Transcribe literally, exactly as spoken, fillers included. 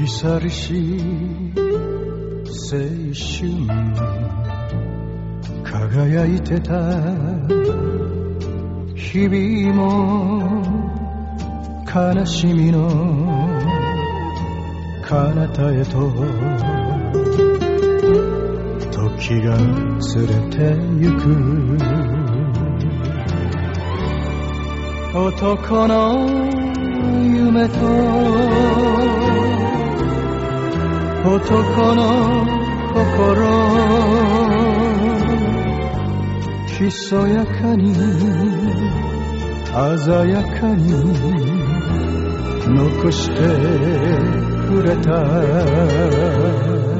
ぎ去りし青春輝いてた日々も悲しみの彼方へと時が連れてゆく男の夢と男の心ひそやかに鮮やかに残してくれた